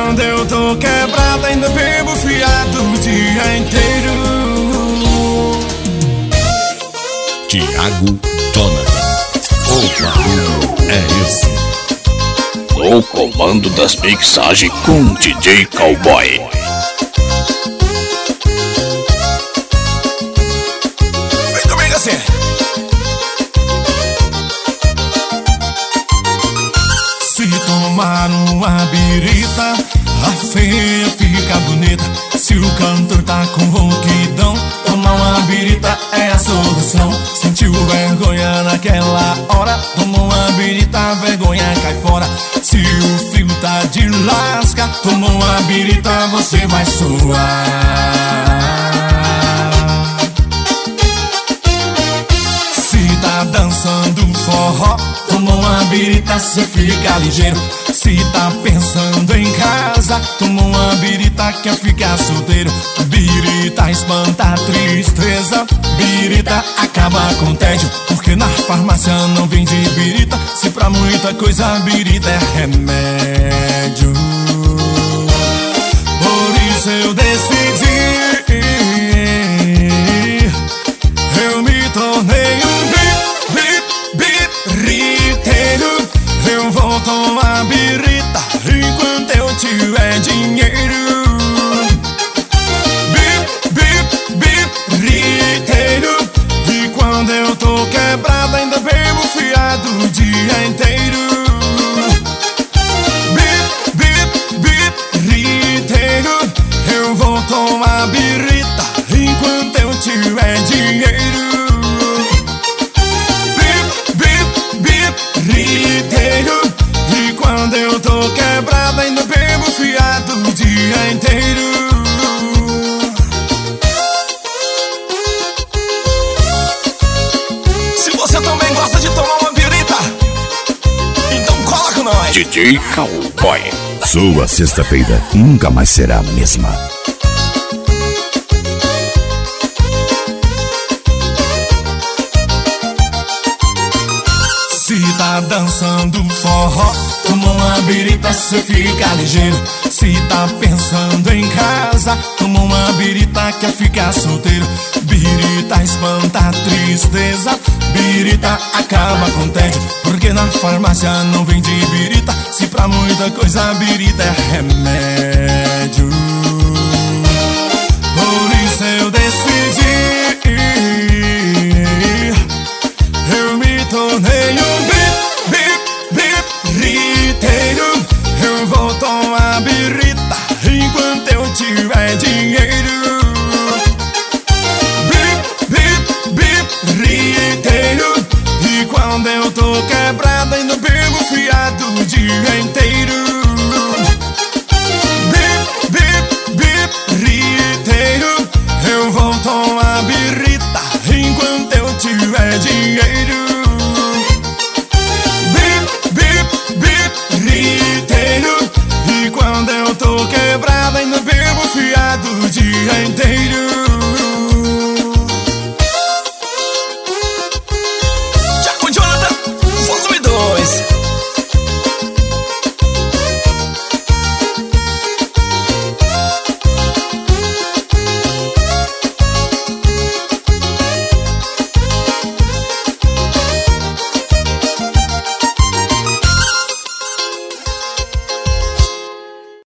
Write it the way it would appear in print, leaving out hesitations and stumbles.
quando eu tô quebrada ainda bebo fiado o dia inteiro. Thiago Jonathan, o barulho é esse. No comando das mixagens com DJ Cowboy. Vem comigo assim. Se tomar uma birita, a feia fica bonita. Se o cantor tá com ronquidão, tomar uma birita é a solução. Sentiu vergonha naquela hora, tomou uma birita, a vergonha cai fora. Se o fio tá de lasca, tomou uma birita, você vai suar. Se tá dançando forró, tomou uma birita, cê fica ligeiro. Se tá pensando em casa, tomou uma birita, quer ficar solteiro. Birita espanta a tristeza, birita acaba com tédio. Porque na farmácia não vende birita, se pra muita coisa birita é remédio. Por isso eu decidi, eu me tornei um biriteiro. Eu vou tomar birita enquanto eu tiver dinheiro. Biriteiro. E quando eu tô quebrada ainda bebo fiado o dia inteiro. Biriteiro. Eu vou tomar birita enquanto eu tiver dinheiro. Biriteiro. E quando eu tô quebrada ainda bebo fiado o dia inteiro. Se você também gosta de tomar uma birita, então cola com nós. DJ Cowboy. Sua sexta-feira nunca mais será a mesma. Se tá dançando forró, tomou uma birita, cê fica ligeiro. Se tá pensando em casa, tomou uma birita, quer ficar solteiro. Birita espanta a tristeza, birita acaba com tédio. Porque na farmácia não vende birita, se pra muita coisa birita é remédio.